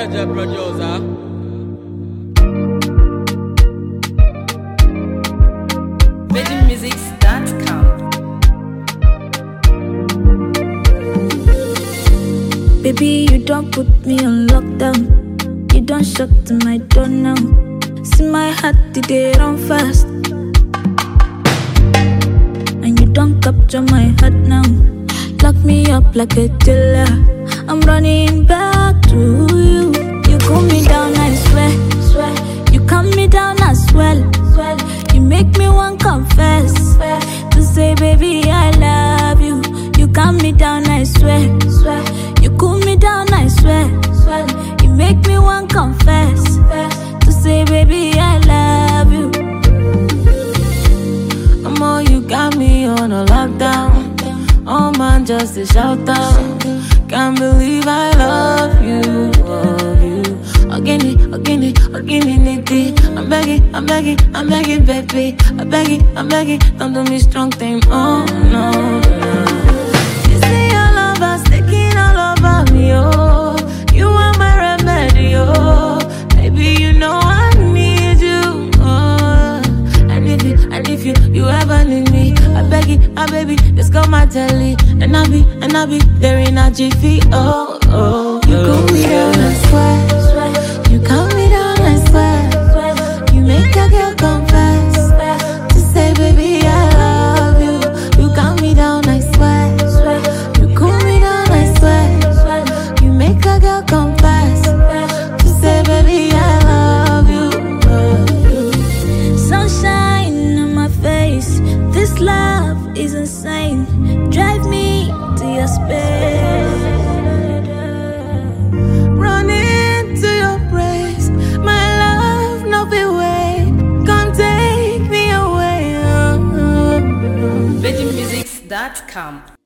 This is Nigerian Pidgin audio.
JJ producer. VeggieMusics.com. Baby, you don't put me on lockdown. You don't shut to my door now. See my heart, did it run fast. And you don't capture my heart now. Lock me up like a killer. I'm running back to you. You cool me down, I swear. You calm me down as well. You make me want confess. To say, baby, I love you. You calm me down, I swear. You cool me down, I swear. You make me want confess. To say, baby, I love you. All you got me on a lockdown. Oh man, just a shout out. Can't believe I love you. Again, I'm begging, baby. I'm begging, don't do me strong thing. Oh no. You say your love is taking all over me, oh. You are my remedy, oh. Baby, you know I need you, oh. And if you ever need me, I baby, just call my telly. And I be there in a jiffy, oh. You cool me down, I swear. You calm me down, I swear. You make a girl confess. To say, baby, I love you. You calm me down, I swear. You cool me down, I swear. You make a girl confess. To say, baby, I love you. Sunshine on my face. This love is insane. Drive me to your space. Running to your praise. My love, no be way. Can't take me away. VeggieMusics.com.